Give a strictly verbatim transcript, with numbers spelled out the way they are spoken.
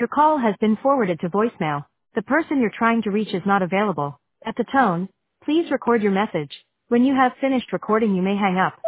Your call has been forwarded to voicemail. The person you're trying to reach is not available. At the tone, please record your message. When you have finished recording, you may hang up.